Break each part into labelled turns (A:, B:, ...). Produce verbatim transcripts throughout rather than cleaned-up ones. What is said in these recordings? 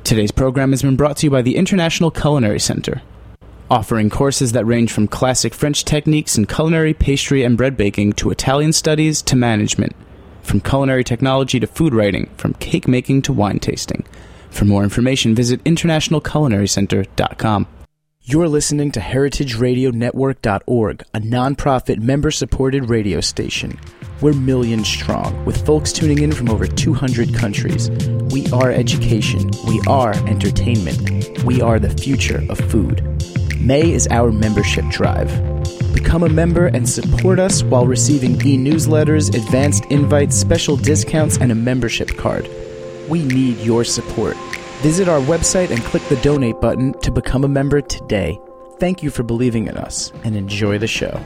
A: Today's program has been brought to you by the International Culinary Center, offering courses that range from classic French techniques in culinary, pastry, and bread baking to Italian studies to management, from culinary technology to food writing, from cake making to wine tasting. For more information, visit international culinary center dot com. You're listening to heritage radio network dot org, a nonprofit member-supported radio station. We're millions strong, with folks tuning in from over two hundred countries. We are education. We are entertainment. We are the future of food. May is our membership drive. Become a member and support us while receiving e-newsletters, advanced invites, special discounts, and a membership card. We need your support. Visit our website and click the donate button to become a member today. Thank you for believing in us, and enjoy the show.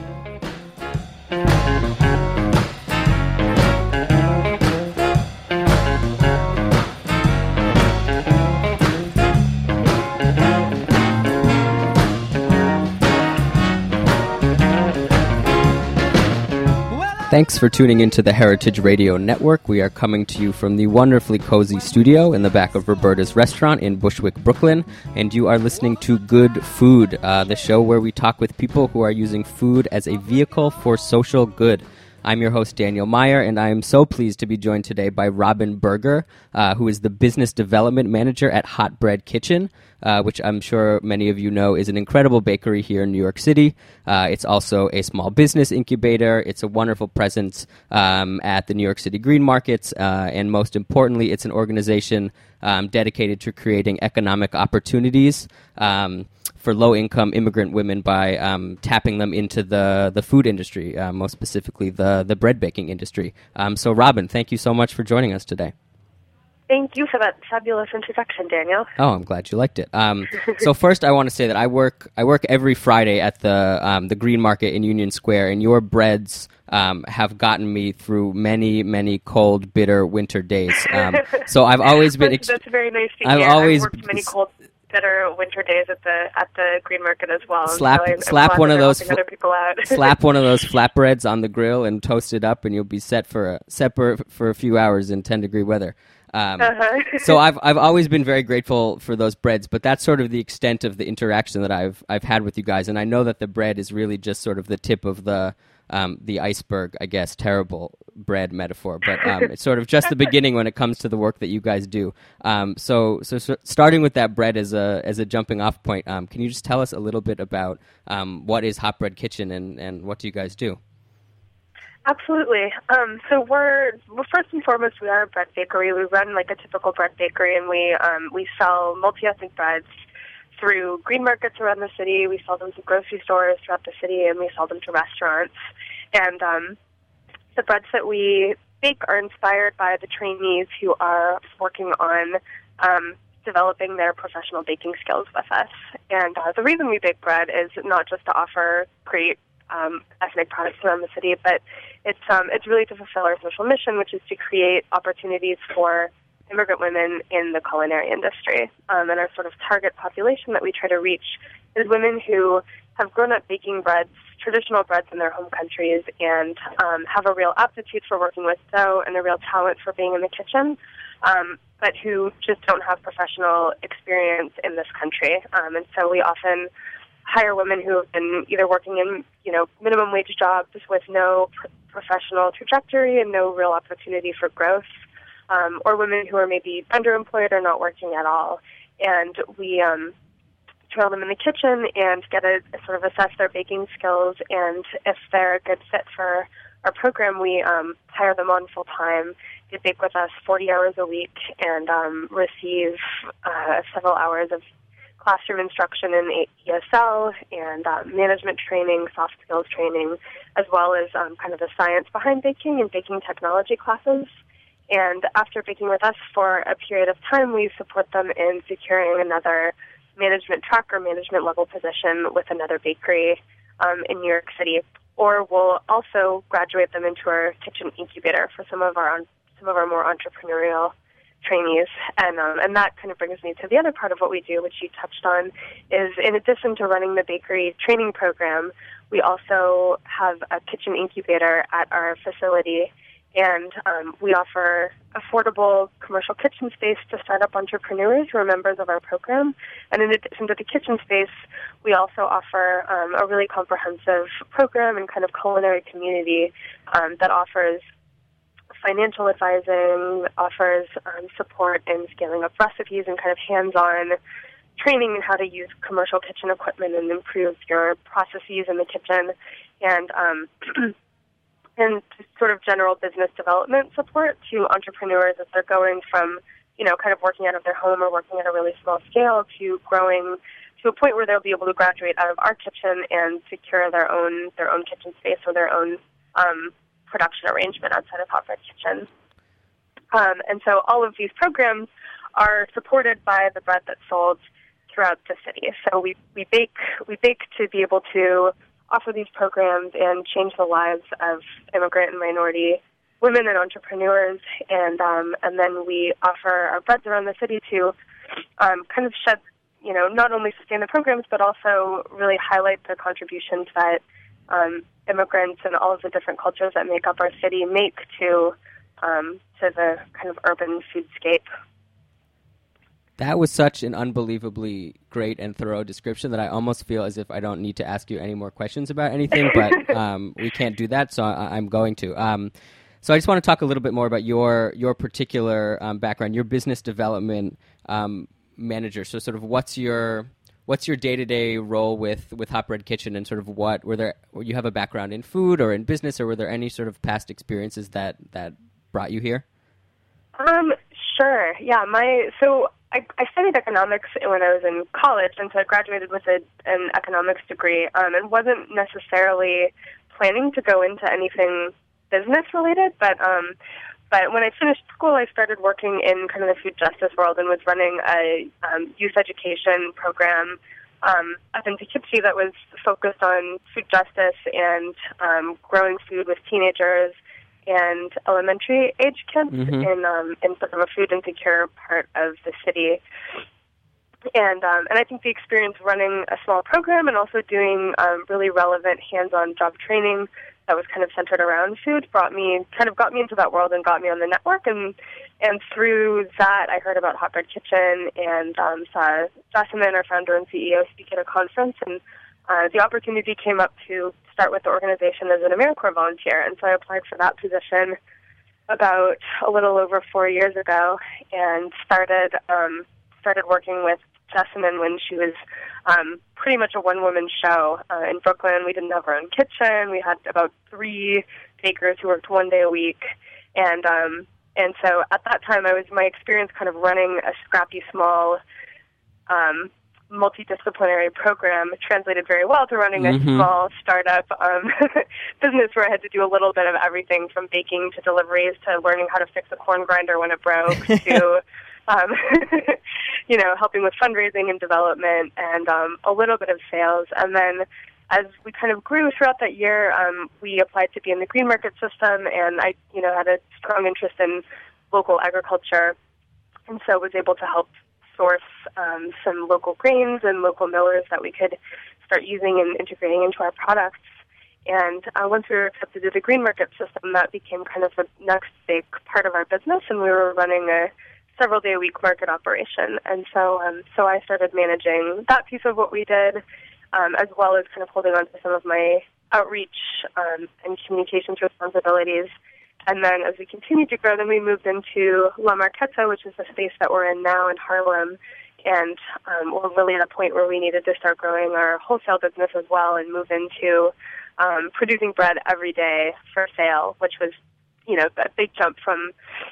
B: Thanks for tuning into the Heritage Radio Network. We are coming to you from the wonderfully cozy studio in the back of Roberta's Restaurant in Bushwick, Brooklyn, and you are listening to Good Food, uh, the show where we talk with people who are using food as a vehicle for social good. I'm your host, Daniel Meyer, and I am so pleased to be joined today by Robin Berger, uh, who is the Business Development Manager at Hot Bread Kitchen, uh, which I'm sure many of you know is an incredible bakery here in New York City. Uh, it's also a small business incubator. It's a wonderful presence um, at the New York City Green Markets, uh, and most importantly, it's an organization um, dedicated to creating economic opportunities um, for low-income immigrant women by um, tapping them into the, the food industry, uh, most specifically the, the bread baking industry. Um, so, Robin, thank you so much for joining us today.
C: Thank you for that fabulous introduction, Daniel.
B: Oh, I'm glad you liked it. Um, so first, I want to say that I work I work every Friday at the um, the Green Market in Union Square, and your breads um, have gotten me through many, many cold, bitter winter days. Um, so I've always been.
C: Ex- that's, that's very nice to
B: I've
C: hear.
B: always
C: I've worked many cold, bitter winter days at the at the Green Market as well.
B: Slap
C: so I'm,
B: slap
C: I'm
B: one of those
C: fl- other people out.
B: slap one of those flatbreads on the grill and toast it up, and you'll be set for a set for, for a few hours in ten degree weather. Um,
C: uh-huh.
B: so I've I've always been very grateful for those breads, but that's sort of the extent of the interaction that I've I've had with you guys, and I know that the bread is really just sort of the tip of the um, the iceberg, I guess. Terrible bread metaphor, but um, it's sort of just the beginning when it comes to the work that you guys do. Um, so, so so starting with that bread as a as a jumping off point, um, can you just tell us a little bit about um, what is Hot Bread Kitchen and, and what do you guys do?
C: Absolutely. Um, so we're, well, first and foremost, we are a bread bakery. We run like a typical bread bakery, and we um, we sell multi-ethnic breads through green markets around the city. We sell them to grocery stores throughout the city, and we sell them to restaurants. And um, the breads that we bake are inspired by the trainees who are working on um, developing their professional baking skills with us. And uh, the reason we bake bread is not just to offer great Um, ethnic products around the city, but it's um, it's really to fulfill our social mission, which is to create opportunities for immigrant women in the culinary industry. Um, and our sort of target population that we try to reach is women who have grown up baking breads, traditional breads in their home countries, and um, have a real aptitude for working with dough and a real talent for being in the kitchen, um, but who just don't have professional experience in this country. Um, and so we often hire women who have been either working in, you know, minimum wage jobs with no pr- professional trajectory and no real opportunity for growth, um, or women who are maybe underemployed or not working at all. And we um, trail them in the kitchen and get a, a sort of assess their baking skills, and if they're a good fit for our program, we um, hire them on full time. They bake with us forty hours a week and um, receive uh, several hours of classroom instruction in E S L and uh, management training, soft skills training, as well as um, kind of the science behind baking and baking technology classes. And after baking with us for a period of time, we support them in securing another management track or management level position with another bakery um, in New York City. Or we'll also graduate them into our kitchen incubator for some of our some of our more entrepreneurial trainees. And um, and that kind of brings me to the other part of what we do, which you touched on, is in addition to running the bakery training program, we also have a kitchen incubator at our facility, And um, we offer affordable commercial kitchen space to startup entrepreneurs who are members of our program. And in addition to the kitchen space, we also offer um, a really comprehensive program and kind of culinary community um, that offers financial advising, offers um, support in scaling up recipes and kind of hands-on training in how to use commercial kitchen equipment and improve your processes in the kitchen. And um, and sort of general business development support to entrepreneurs as they're going from, you know, kind of working out of their home or working at a really small scale to growing to a point where they'll be able to graduate out of our kitchen and secure their own their own kitchen space or their own um, production arrangement outside of Hot Bread Kitchen. Um, and so all of these programs are supported by the bread that's sold throughout the city. So we, we bake we bake to be able to offer these programs and change the lives of immigrant and minority women and entrepreneurs, and um, and then we offer our breads around the city to um, kind of shed, you know, not only sustain the programs, but also really highlight the contributions that um, immigrants and all of the different cultures that make up our city make to um, to the kind of urban foodscape.
B: That was such an unbelievably great and thorough description that I almost feel as if I don't need to ask you any more questions about anything, but um, we can't do that, so I- I'm going to. Um, so I just want to talk a little bit more about your your particular um, background, your business development um, manager. So sort of what's your what's your day-to-day role with, with Hot Bread Kitchen, and sort of what, were there, you have a background in food or in business, or were there any sort of past experiences that, that brought you here?
C: Um, sure, yeah, my, so I, I studied economics when I was in college, and so I graduated with a, an economics degree, um, and wasn't necessarily planning to go into anything business-related, but um, but when I finished school, I started working in kind of the food justice world and was running a um, youth education program um, up in Poughkeepsie that was focused on food justice and um, growing food with teenagers and elementary age kids mm-hmm. in um, in sort of a food insecure part of the city. And um, and I think the experience running a small program and also doing um, really relevant hands-on job training that was kind of centered around food brought me, kind of got me into that world and got me on the network. And and through that, I heard about Hot Bread Kitchen and um, saw Jessamyn, our founder and C E O, speak at a conference. And uh, the opportunity came up to start with the organization as an AmeriCorps volunteer. And so I applied for that position about a little over four years ago and started um, started working with Jessamyn when she was um, pretty much a one-woman show uh, in Brooklyn. We didn't have our own kitchen. We had about three bakers who worked one day a week. And um, and so at that time, I was my experience kind of running a scrappy, small, um, multidisciplinary program translated very well to running mm-hmm. a small startup um, business where I had to do a little bit of everything from baking to deliveries to learning how to fix a corn grinder when it broke to Um, you know, helping with fundraising and development and um, a little bit of sales. And then as we kind of grew throughout that year, um, we applied to be in the green market system, and I, you know, had a strong interest in local agriculture, and so was able to help source um, some local grains and local millers that we could start using and integrating into our products. And uh, once we were accepted to the green market system, that became kind of the next big part of our business, and we were running a several day a week market operation. And so um, so I started managing that piece of what we did, um, as well as kind of holding on to some of my outreach um, and communications responsibilities. And then as we continued to grow, then we moved into La Marqueta, which is the space that we're in now in Harlem. And um, we're really at a point where we needed to start growing our wholesale business as well and move into um, producing bread every day for sale, which was, you know, a big jump from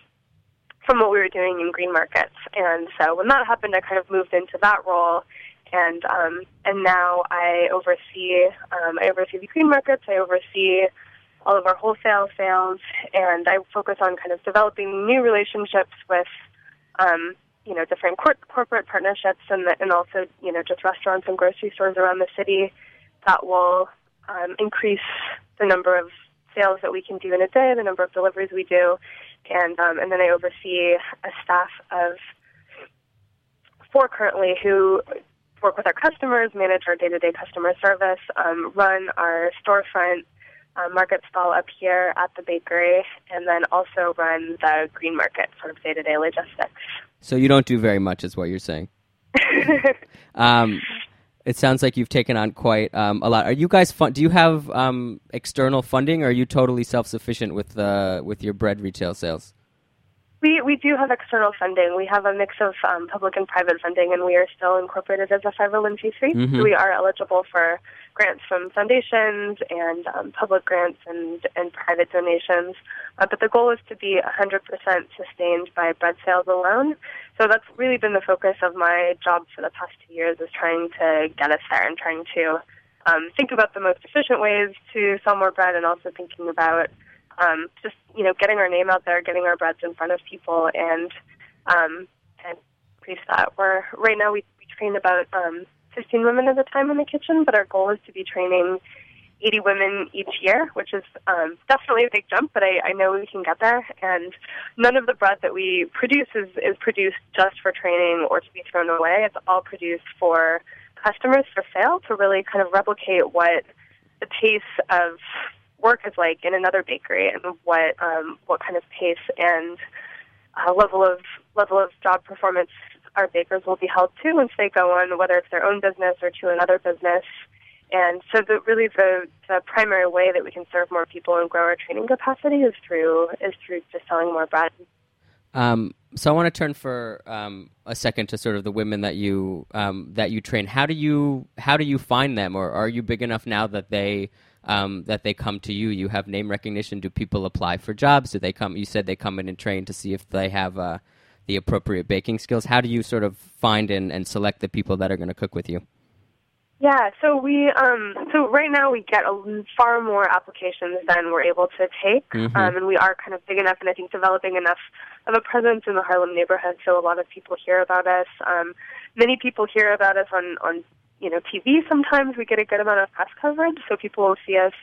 C: from what we were doing in green markets. And so when that happened, I kind of moved into that role, and um, and now I oversee um, I oversee the green markets. I oversee all of our wholesale sales, and I focus on kind of developing new relationships with um, you know different cor- corporate partnerships, and the, and also you know just restaurants and grocery stores around the city that will um, increase the number of sales that we can do in a day, the number of deliveries we do. And um, and then I oversee a staff of four currently who work with our customers, manage our day-to-day customer service, um, run our storefront uh, market stall up here at the bakery, and then also run the green market, sort of day-to-day logistics.
B: So you don't do very much, is what you're saying. um, it sounds like you've taken on quite um, a lot. Are you guys fun- do you have um, external funding, or are you totally self-sufficient with uh, with your bread retail sales?
C: We we do have external funding. We have a mix of um, public and private funding, and we are still incorporated as a five oh one c three.
B: Mm-hmm.
C: So we are eligible for grants from foundations and um, public grants and, and private donations. Uh, but the goal is to be one hundred percent sustained by bread sales alone. So that's really been the focus of my job for the past two years, is trying to get us there and trying to um, think about the most efficient ways to sell more bread, and also thinking about Um, just, you know, getting our name out there, getting our breads in front of people, and um, and increase that. We're, right now we, we train about um, fifteen women at a time in the kitchen, but our goal is to be training eighty women each year, which is um, definitely a big jump, but I, I know we can get there. And none of the bread that we produce is, is produced just for training or to be thrown away. It's all produced for customers for sale, to really kind of replicate what the pace of work is like in another bakery, and what um, what kind of pace and uh, level of level of job performance our bakers will be held to once they go on, whether it's their own business or to another business. And so, the, really, the, the primary way that we can serve more people and grow our training capacity is through is through just selling more bread.
B: Um, so I want to turn for um, a second to sort of the women that you um, that you train. How do you how do you find them, or are you big enough now that they Um, that they come to you? You have name recognition. Do people apply for jobs? Do they come? You said they come in and train to see if they have uh, the appropriate baking skills. How do you sort of find and, and select the people that are going to cook with you?
C: Yeah, so we um, so right now we get a, far more applications than we're able to take,
B: Mm-hmm.
C: um, and we are kind of big enough, and I think developing enough of a presence in the Harlem neighborhood, so a lot of people hear about us. Um, many people hear about us on on. You know, T V sometimes. We get a good amount of press coverage, so people will see us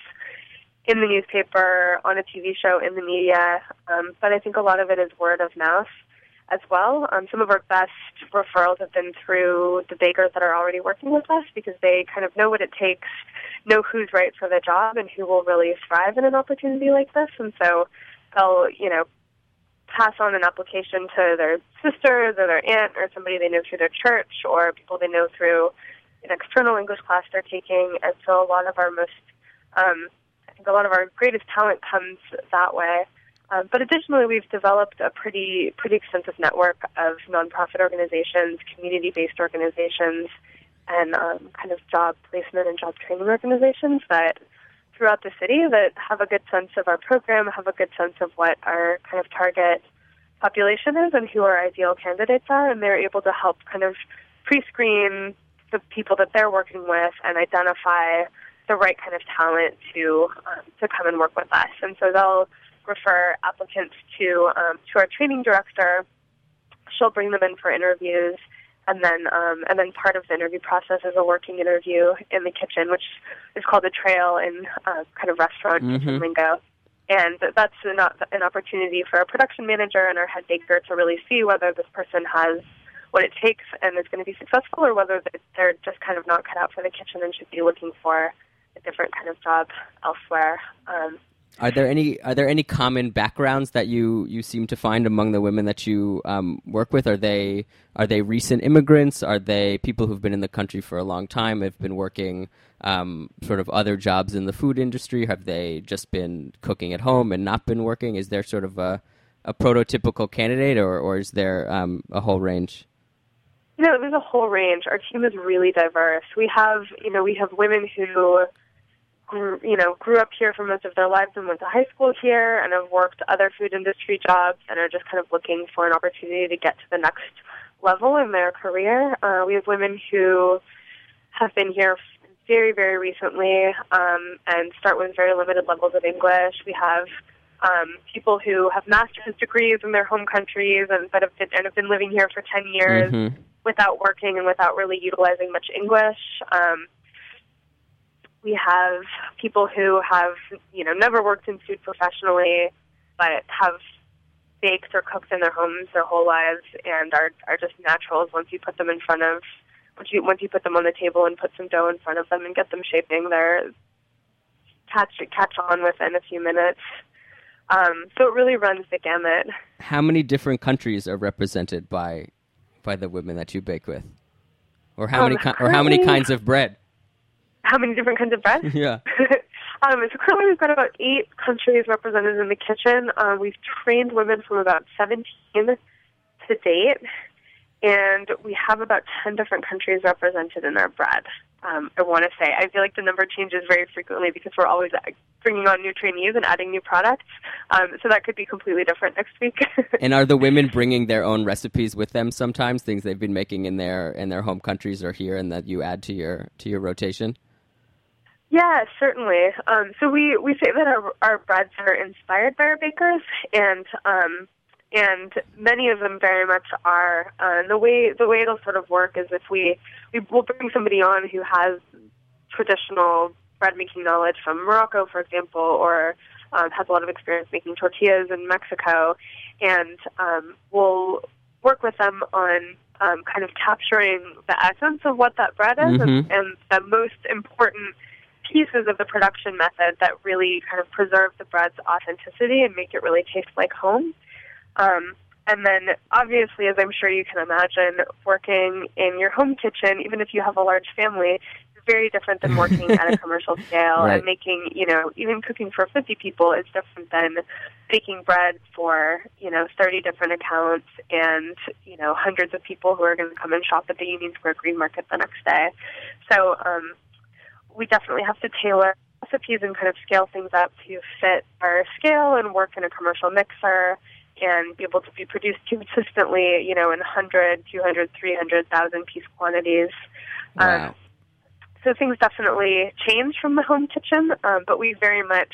C: in the newspaper, on a T V show, in the media. Um, but I think a lot of it is word of mouth as well. Um, some of our best referrals have been through the bakers that are already working with us, because they kind of know what it takes, know who's right for the job, and who will really thrive in an opportunity like this. And so they'll, you know, pass on an application to their sisters or their aunt or somebody they know through their church, or people they know through an external English class they're taking. And so a lot of our most, um, I think a lot of our greatest talent comes that way. Um, but additionally, we've developed a pretty pretty extensive network of nonprofit organizations, community-based organizations, and um, kind of job placement and job training organizations that throughout the city that have a good sense of our program, have a good sense of what our kind of target population is and who our ideal candidates are, and they're able to help kind of pre-screen the people that they're working with and identify the right kind of talent to um, to come and work with us. And so they'll refer applicants to um, to our training director. She'll bring them in for interviews, and then um, and then part of the interview process is a working interview in the kitchen, which is called a trail in uh, kind of restaurant
B: Mm-hmm.
C: kitchen lingo. And that's an, an opportunity for our production manager and our head baker to really see whether this person has what it takes and is going to be successful, or whether they're just kind of not cut out for the kitchen and should be looking for a different kind of job elsewhere. Um,
B: Are there any are there any common backgrounds that you, you seem to find among the women that you um, work with? Are they are they recent immigrants? Are they people who've been in the country for a long time, have been working um, sort of other jobs in the food industry? Have they just been cooking at home and not been working? Is there sort of a, a prototypical candidate, or, or is there um, a whole range?
C: You know, there's a whole range. Our team is really diverse. We have, you know, we have women who grew, you know, grew up here for most of their lives and went to high school here and have worked other food industry jobs and are just kind of looking for an opportunity to get to the next level in their career. Uh, we have women who have been here very, very recently um, and start with very limited levels of English. We have um, people who have master's degrees in their home countries and, but have been, and have been living here for ten years
B: Mm-hmm.
C: without working and without really utilizing much English. Um, we have people who have, you know, never worked in food professionally, but have baked or cooked in their homes their whole lives and are are just naturals once you put them in front of, once you once you put them on the table and put some dough in front of them and get them shaping, they're catch catch on within a few minutes. Um, so it really runs the gamut.
B: How many different countries are represented by by the women that you bake with, or how um, many ki- or how many kinds of bread?
C: How many different kinds of bread?
B: Yeah.
C: um, so currently we've got about eight countries represented in the kitchen. Um, we've trained women from about seventeen to date, and we have about ten different countries represented in our bread. Um, I want to say, I feel like the number changes very frequently because we're always bringing on new trainees and adding new products. Um, so that could be completely different next week.
B: And are the women bringing their own recipes with them sometimes, things they've been making in their in their home countries or here, and that you add to your to your rotation?
C: Yeah, certainly. Um, so we, we say that our, our breads are inspired by our bakers, and um, and many of them very much are. Uh, the way the way it'll sort of work is if we we will bring somebody on who has traditional bread making knowledge from Morocco, for example, or um, has a lot of experience making tortillas in Mexico, and um, we'll work with them on um, kind of capturing the essence of what that bread is,
B: Mm-hmm.
C: and, and the most important pieces of the production method that really kind of preserve the bread's authenticity and make it really taste like home. Um, and then, obviously, as I'm sure you can imagine, working in your home kitchen, even if you have a large family, is very different than working at a commercial scale.
B: Right.
C: And making, you know, even cooking for fifty people is different than baking bread for, you know, thirty different accounts and, you know, hundreds of people who are going to come and shop at the Union Square Green Market the next day. So um, we definitely have to tailor recipes and kind of scale things up to fit our scale and work in a commercial mixer and be able to be produced consistently, you know, in one hundred, two hundred, three hundred thousand piece quantities.
B: Wow.
C: Um, so things definitely change from the home kitchen, um, but we very much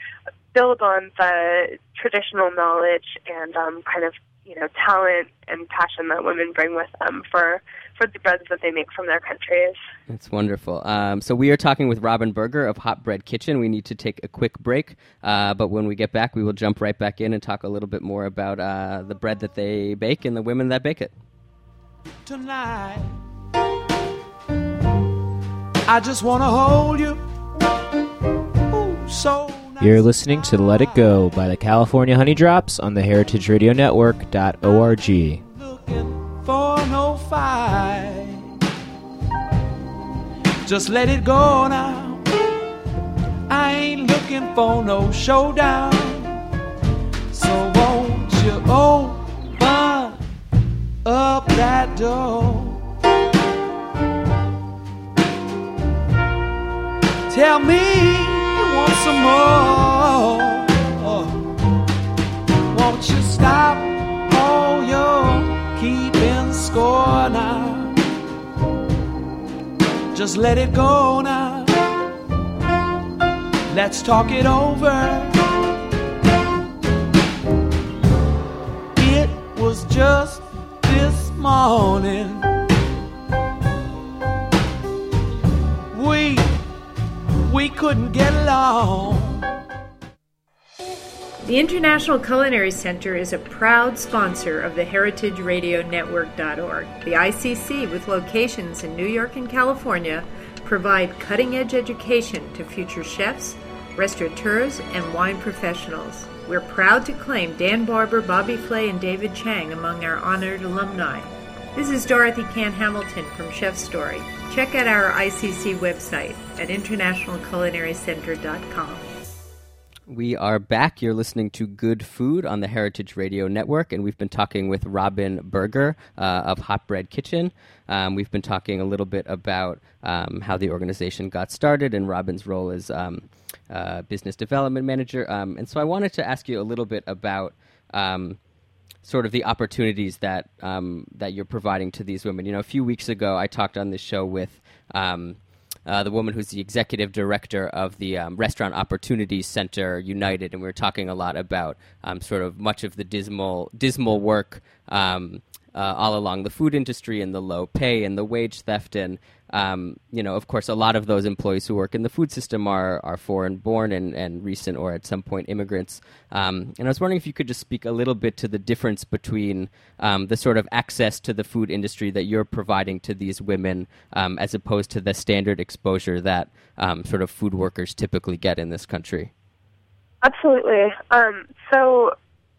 C: build on the traditional knowledge and um, kind of, you know, talent and passion that women bring with them for, for the breads that they make from their countries.
B: That's wonderful. Um, so we are talking with Robin Berger of Hot Bread Kitchen. We need to take a quick break, uh, but when we get back, we will jump right back in and talk a little bit more about uh, the bread that they bake and the women that bake it.
D: Tonight, I just want to hold you. Ooh, so nice.
E: You're listening to Let It Go by the California Honey Drops on the heritage radio network dot org.
D: Looking for no fight. Just let it go now. I ain't looking for no showdown. So won't you open up that door? Tell me you want some more. Oh, won't you stop all your keeping score now? Just let it go now. Let's talk it over. It was just this morning. We, we couldn't get along.
F: The International Culinary Center is a proud sponsor of the heritage radio network dot org. The I C C, with locations in New York and California, provide cutting-edge education to future chefs, restaurateurs, and wine professionals. We're proud to claim Dan Barber, Bobby Flay, and David Chang among our honored alumni. This is Dorothy Can Hamilton from Chef Story. Check out our I C C website at international culinary center dot com.
B: We are back. You're listening to Good Food on the Heritage Radio Network, and we've been talking with Robin Berger uh, of Hot Bread Kitchen. Um, we've been talking a little bit about um, how the organization got started and Robin's role as um, uh, business development manager. Um, and so I wanted to ask you a little bit about um, sort of the opportunities that um, that you're providing to these women. You know, a few weeks ago, I talked on this show with Um, Uh, the woman who's the executive director of the um, Restaurant Opportunities Center United, and we were talking a lot about um, sort of much of the dismal dismal work um, uh, all along the food industry and the low pay and the wage theft. And, um, you know, of course, a lot of those employees who work in the food system are, are foreign-born and, and recent or at some point immigrants. Um, and I was wondering if you could just speak a little bit to the difference between um, the sort of access to the food industry that you're providing to these women um, as opposed to the standard exposure that um, sort of food workers typically get in this country.
C: Absolutely. Um, so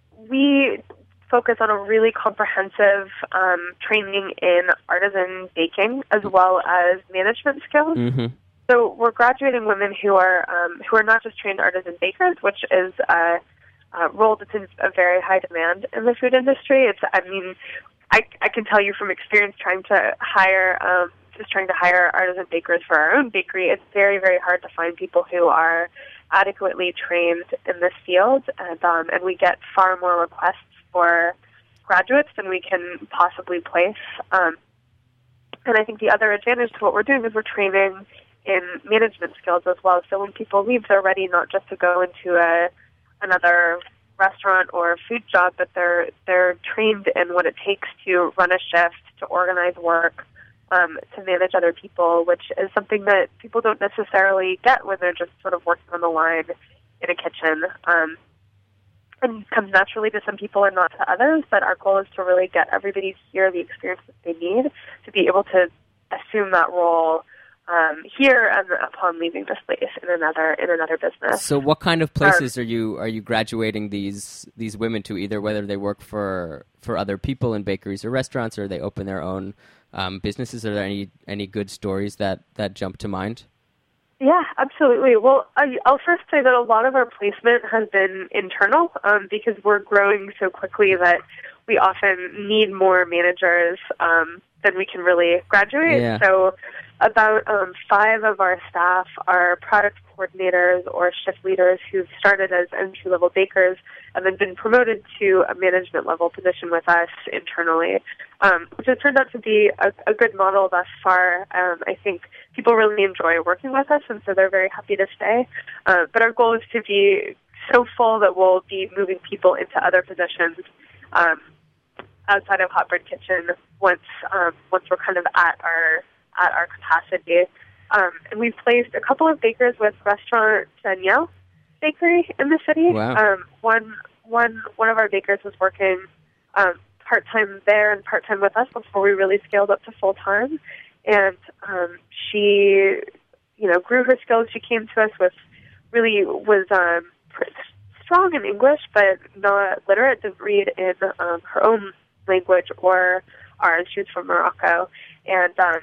C: we focus on a really comprehensive um, training in artisan baking as well as management skills.
B: Mm-hmm.
C: So we're graduating women who are um, who are not just trained artisan bakers, which is a, a role that's in a very high demand in the food industry. It's, I mean, I, I can tell you from experience trying to hire, um, just trying to hire artisan bakers for our own bakery, it's very, very hard to find people who are adequately trained in this field, and um, and we get far more requests for graduates than we can possibly place. Um, and I think the other advantage to what we're doing is we're training in management skills as well. So when people leave, they're ready not just to go into a another restaurant or food job, but they're they're trained in what it takes to run a shift, to organize work, um, to manage other people, which is something that people don't necessarily get when they're just sort of working on the line in a kitchen. Um, and comes naturally to some people and not to others, but our goal is to really get everybody here the experience that they need to be able to assume that role um, here and upon leaving this place in another in another business.
B: So, what kind of places um, are you are you graduating these these women to? Either whether they work for for other people in bakeries or restaurants, or they open their own um, businesses. Are there any any good stories that that jump to mind?
C: Yeah, absolutely. Well, I, I'll first say that a lot of our placement has been internal um, because we're growing so quickly that we often need more managers um, than we can really graduate.
B: Yeah.
C: So about um, five of our staff are product coordinators or shift leaders who've started as entry-level bakers and then been promoted to a management-level position with us internally, um, which has turned out to be a, a good model thus far. Um, I think people really enjoy working with us, and so they're very happy to stay. Uh, but our goal is to be so full that we'll be moving people into other positions um, outside of Hot Bread Kitchen once um, once we're kind of at our at our capacity. Um, and we've placed a couple of bakers with Restaurant Danielle Bakery in the city.
B: Wow.
C: Um, one one one of our bakers was working um, part time there and part time with us before we really scaled up to full time. And um, she, you know, grew her skills. She came to us with really was um, strong in English, but not literate. Didn't read in um, her own language or ours. She was from Morocco, and um,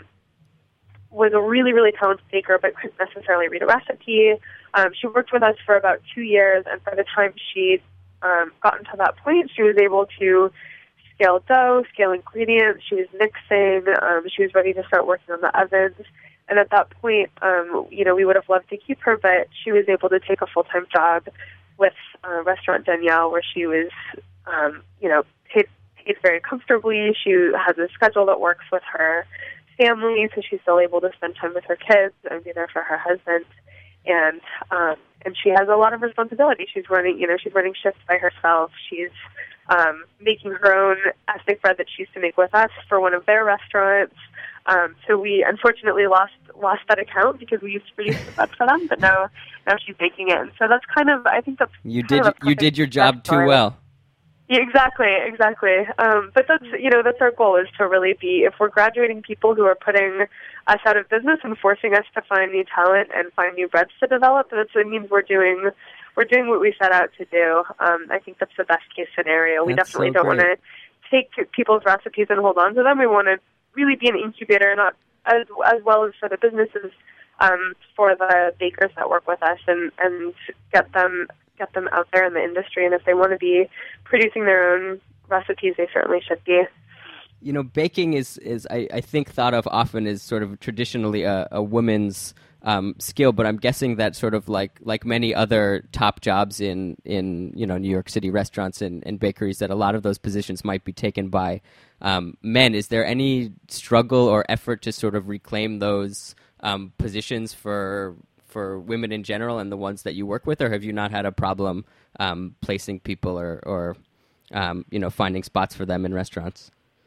C: was a really, really talented baker, but couldn't necessarily read a recipe. Um, she worked with us for about two years, and by the time she'd um, gotten to that point, she was able to scale dough, scale ingredients. She was mixing. Um, she was ready to start working on the ovens. And at that point, um, you know, we would have loved to keep her, but she was able to take a full-time job with uh, Restaurant Danielle, where she was, um, you know, paid, paid very comfortably. She has a schedule that works with her family, so she's still able to spend time with her kids and be there for her husband. And um, and she has a lot of responsibility. She's running, you know, she's running shifts by herself. She's um, making her own ethnic bread that she used to make with us for one of their restaurants. Um, so we unfortunately lost lost that account because we used to produce the bread for them, but now now she's baking it. And so that's kind of, I think that's
B: you did you did your job too
C: story.
B: well.
C: Yeah, exactly, exactly. Um, but that's, you know, that's our goal, is to really be, if we're graduating people who are putting us out of business and forcing us to find new talent and find new breads to develop, that's, it means we're doing, we're doing what we set out to do. Um, I think that's the best case scenario. We
B: That's
C: definitely
B: so
C: don't want to take people's recipes and hold on to them. We want to really be an incubator, not as as well as for the businesses, um, for the bakers that work with us, and, and get them get them out there in the industry. And if they want to be producing their own recipes, they certainly should be.
B: You know, baking is, is I, I think, thought of often as sort of traditionally a, a woman's um, skill, but I'm guessing that sort of like like many other top jobs in, in you know, New York City restaurants and, and bakeries, that a lot of those positions might be taken by um, men. Is there any struggle or effort to sort of reclaim those um, positions for for women in general and the ones that you work with, or have you not had a problem um, placing people or, or um, you know, finding spots for them in restaurants?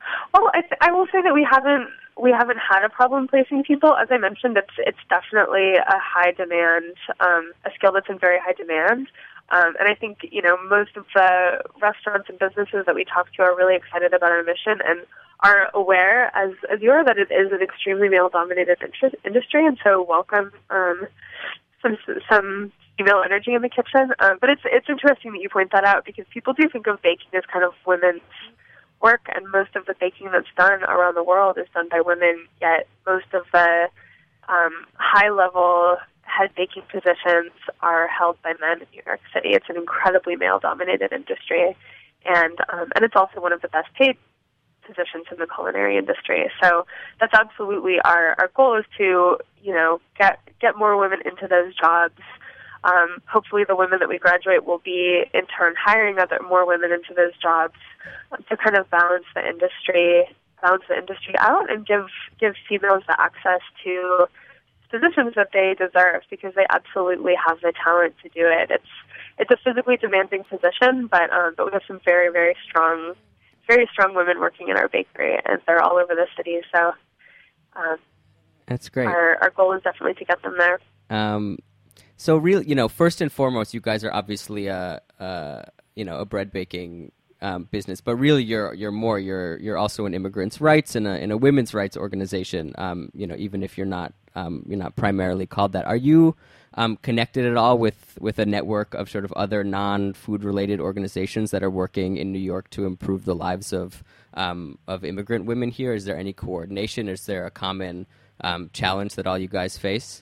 C: Well, I, th- I will say that we haven't we haven't had a problem placing people. As I mentioned, it's it's definitely a high demand, um, a skill that's in very high demand. Um, and I think, you know, most of the restaurants and businesses that we talk to are really excited about our mission and are aware, as as you are, that it is an extremely male-dominated inter- industry, and so welcome um, some some female energy in the kitchen. Um, but it's it's interesting that you point that out, because people do think of baking as kind of women's work, and most of the baking that's done around the world is done by women, yet most of the um, high-level head baking positions are held by men in New York City. It's an incredibly male-dominated industry, and um, and it's also one of the best-paid positions in the culinary industry. So that's absolutely our, our goal, is to, you know, get get more women into those jobs. Um, hopefully the women that we graduate will be, in turn, hiring other more women into those jobs um, to kind of balance the industry, balance the industry out, and give give females the access to positions that they deserve, because they absolutely have the talent to do it. It's it's a physically demanding position, but um, but we have some very very strong, very strong women working in our bakery, and they're all over the city. So um,
B: that's great.
C: Our our goal is definitely to get them there.
B: Um, So, real, you know, first and foremost, you guys are obviously a, a you know, a bread baking um, business, but really, you're you're more you're you're also an immigrants' rights and a in a women's rights organization. Um, you know, even if you're not um, you're not primarily called that. Are you um, connected at all with with a network of sort of other non-food related organizations that are working in New York to improve the lives of um, of immigrant women here? Is there any coordination? Is there a common um, challenge that all you guys face?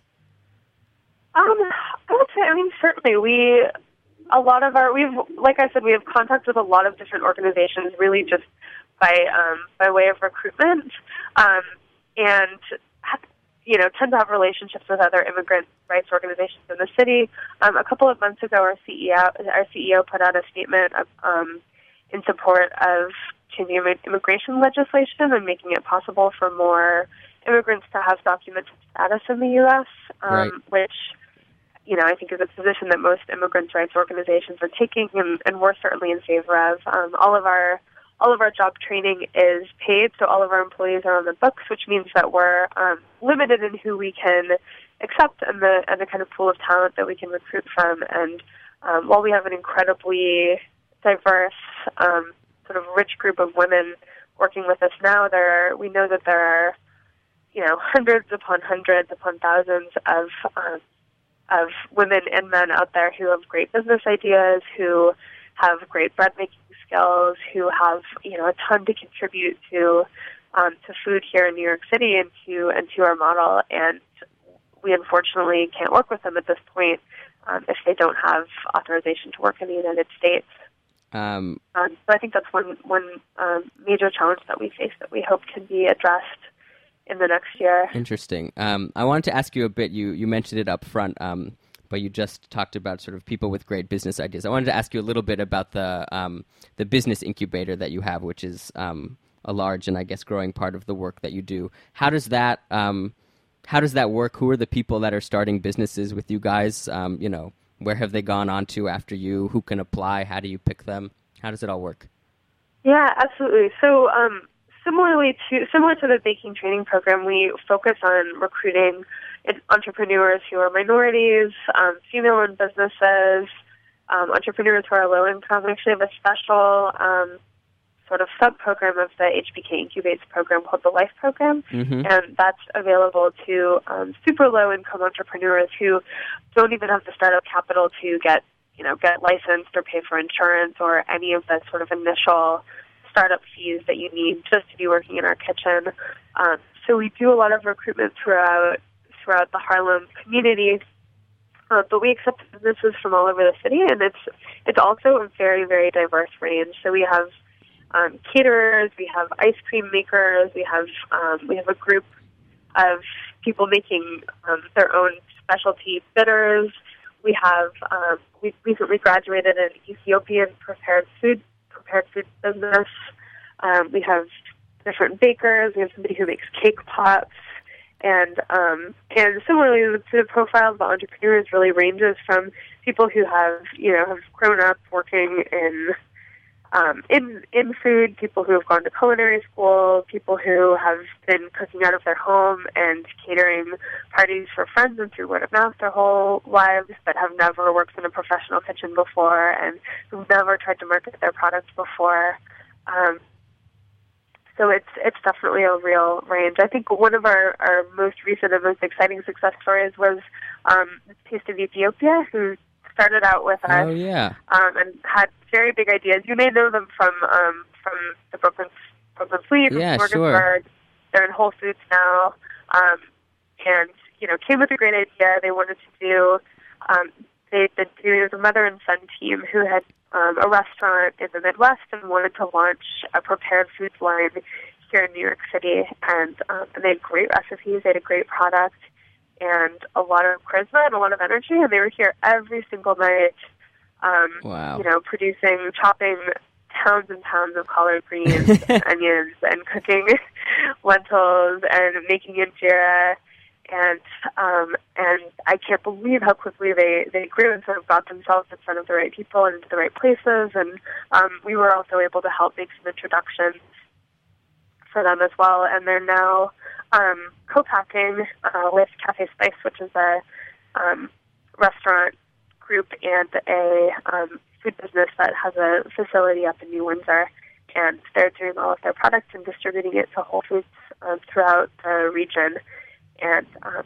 C: Um, I would say, I mean, certainly we, a lot of our, we've, like I said, we have contact with a lot of different organizations, really just by, um, by way of recruitment, um, and, you know, tend to have relationships with other immigrant rights organizations in the city. Um, a couple of months ago, our C E O, our C E O put out a statement of, um, in support of changing immigration legislation and making it possible for more immigrants to have documented status in the U S, um,
B: right.
C: which, you know, I think is a position that most immigrants' rights organizations are taking, and, and we're certainly in favor of. Um, all of our all of our job training is paid, so all of our employees are on the books, which means that we're um, limited in who we can accept and the and the kind of pool of talent that we can recruit from. And um, while we have an incredibly diverse, um, sort of rich group of women working with us now, there are, we know that there are, you know, hundreds upon hundreds upon thousands of um, of women and men out there who have great business ideas, who have great bread making skills, who have, you know, a ton to contribute to um, to food here in New York City and to and to our model. And we unfortunately can't work with them at this point um, if they don't have authorization to work in the United States. Um, um, so I think that's one one um, major challenge that we face that we hope can be addressed in the next year.
B: Interesting. Um, I wanted to ask you a bit, you, you mentioned it up front, um, but you just talked about sort of people with great business ideas. I wanted to ask you a little bit about the um, the business incubator that you have, which is um, a large and I guess growing part of the work that you do. How does that um, how does that work? Who are the people that are starting businesses with you guys? Um, you know, where have they gone on to after you? Who can apply? How do you pick them? How does it all work?
C: Yeah, absolutely. So um, Similarly to similar to the baking training program, we focus on recruiting entrepreneurs who are minorities, um, female-owned businesses, um, entrepreneurs who are low-income. We actually have a special um, sort of sub-program of the H B K Incubates program called the Life Program, mm-hmm. and that's available to um, super low-income entrepreneurs who don't even have the startup capital to get, you know, get licensed or pay for insurance or any of the sort of initial startup fees that you need just to be working in our kitchen. Um, so we do a lot of recruitment throughout throughout the Harlem community, uh, but we accept businesses from all over the city, and it's it's also a very, very diverse range. So we have um, caterers, we have ice cream makers, we have um, we have a group of people making um, their own specialty bitters. We have um, we recently graduated an Ethiopian prepared food prepared food business. Um, we have different bakers. We have somebody who makes cake pops, and um, and similarly, the, the profile of the entrepreneurs really ranges from people who have you know have grown up working in um, in in food, people who have gone to culinary school, people who have been cooking out of their home and catering parties for friends and through word of mouth their whole lives, but have never worked in a professional kitchen before and who've never tried to market their products before. Um, so it's it's definitely a real range. I think one of our, our most recent and most exciting success stories was um, Taste of Ethiopia, who started out with us
B: Oh, yeah.
C: um, and had very big ideas. You may know them from um, from the Brooklyn Brooklyn Fleet, from
B: Yeah,
C: Morgansburg.
B: sure.
C: They're in Whole Foods now, um, and you know, came with a great idea. They wanted to do. Um, they did. There was a mother and son team who had um, a restaurant in the Midwest and wanted to launch a prepared foods line here in New York City, and, um, and they had great recipes. They had a great product and a lot of charisma and a lot of energy, and they were here every single night, um,
B: Wow.
C: you know, producing, chopping pounds and pounds of collard greens and onions and cooking lentils and making injera, and um, and I can't believe how quickly they, they grew and sort of got themselves in front of the right people and into the right places, and um, we were also able to help make some introductions for them as well, and they're now um, co-packing uh, with Cafe Spice, which is a um, restaurant group and a um, food business that has a facility up in New Windsor, and they're doing all of their products and distributing it to Whole Foods um, throughout the region, and um,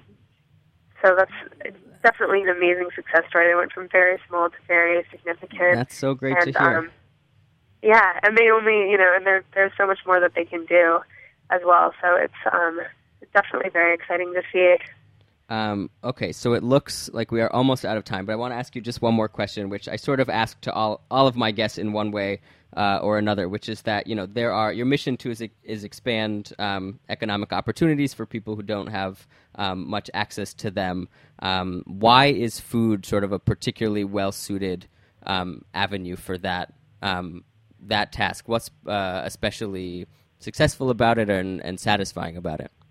C: so that's it's definitely an amazing success story. They went from very small to very significant.
B: That's so great
C: and,
B: to hear.
C: Um, Yeah, and they only, you know, and there, there's so much more that they can do as well. So it's um, it's definitely very exciting to see.
B: Um, okay, so it looks like we are almost out of time, but I want to ask you just one more question, which I sort of ask to all all of my guests in one way uh, or another, which is that, you know, there are your mission to is, is expand um, economic opportunities for people who don't have um, much access to them. Um, why is food sort of a particularly well-suited um, avenue for that um, that task? What's uh, especially successful about it and, and satisfying about it?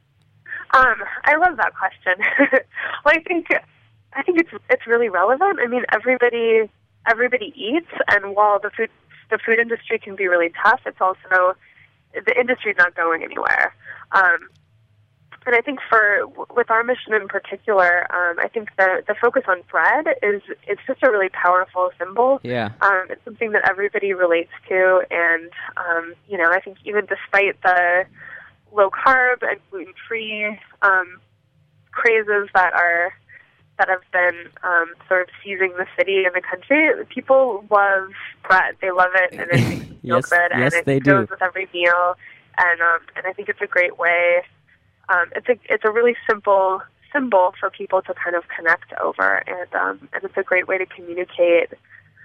C: Um, I love that question. Well, I think I think it's it's really relevant. I mean, everybody everybody eats, and while the food the food industry can be really tough, it's also the industry's not going anywhere. Um, and I think for with our mission in particular, um, I think the the focus on bread is it's just a really powerful symbol.
B: Yeah.
C: Um, it's something that everybody relates to, and um, you know, I think even despite the low carb and gluten free um, crazes that are that have been um, sort of seizing the city and the country, people love bread. They love it, and it makes them feel
B: Yes,
C: good,
B: yes,
C: and it
B: they
C: goes
B: do.
C: with every meal. And um, and I think it's a great way. Um, it's a it's a really simple symbol for people to kind of connect over, and um, and it's a great way to communicate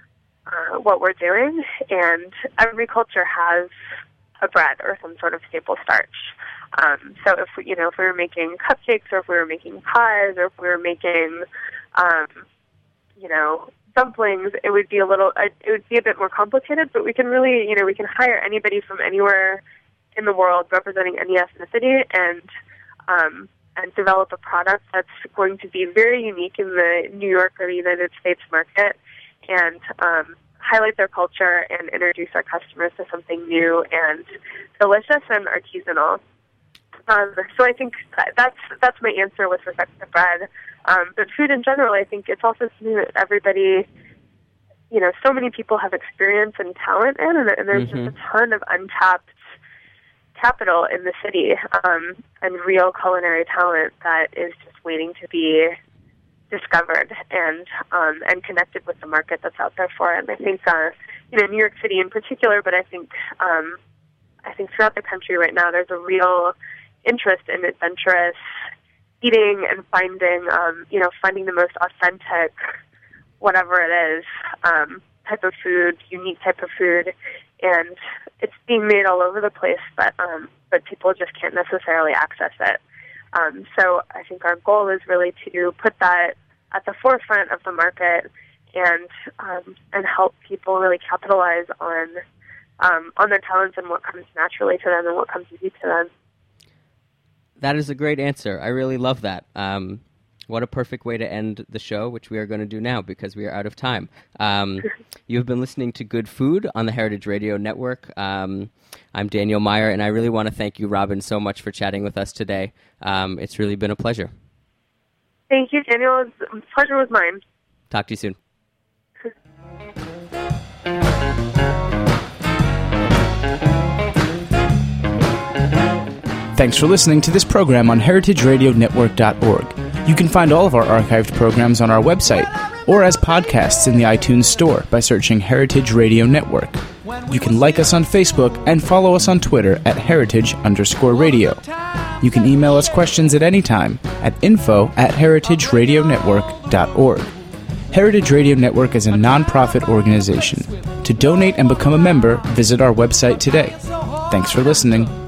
C: uh, what we're doing. And every culture has a bread or some sort of staple starch. Um, so if we, you know, if we were making cupcakes, or if we were making pies, or if we were making, um, you know, dumplings, it would be a little, uh, it would be a bit more complicated. But we can really, you know, we can hire anybody from anywhere in the world representing any ethnicity, and um, and develop a product that's going to be very unique in the New York or the United States market, and um, highlight their culture and introduce our customers to something new and delicious and artisanal. Um, so I think that that's that's my answer with respect to bread. Um, but food in general, I think it's also something that everybody, you know, so many people have experience and talent in, and, and there's
B: Mm-hmm.
C: just a ton of untapped capital in the city, um, and real culinary talent that is just waiting to be discovered and um, and connected with the market that's out there for it. And I think, uh, you know, New York City in particular, but I think um, I think throughout the country right now, there's a real interest in adventurous eating and finding, um, you know, finding the most authentic, whatever it is, um, type of food, unique type of food, and it's being made all over the place, but um, but people just can't necessarily access it. Um, so I think our goal is really to put that at the forefront of the market, and um, and help people really capitalize on um, on their talents and what comes naturally to them and what comes easy to them.
B: That is a great answer. I really love that. Um, what a perfect way to end the show, which we are going to do now because we are out of time. Um, you've been listening to Good Food on the Heritage Radio Network. Um, I'm Daniel Meyer, and I really want to thank you, Robin, so much for chatting with us today. Um, it's really been a pleasure.
C: Thank you, Daniel. The pleasure was mine.
B: Talk to you soon.
A: Thanks for listening to this program on heritage radio network dot org. You can find all of our archived programs on our website or as podcasts in the iTunes Store by searching Heritage Radio Network. You can like us on Facebook and follow us on Twitter at heritage underscore radio. You can email us questions at any time at info at heritage radio network dot org. Heritage Radio Network is a non-profit organization. To donate and become a member, visit our website today. Thanks for listening.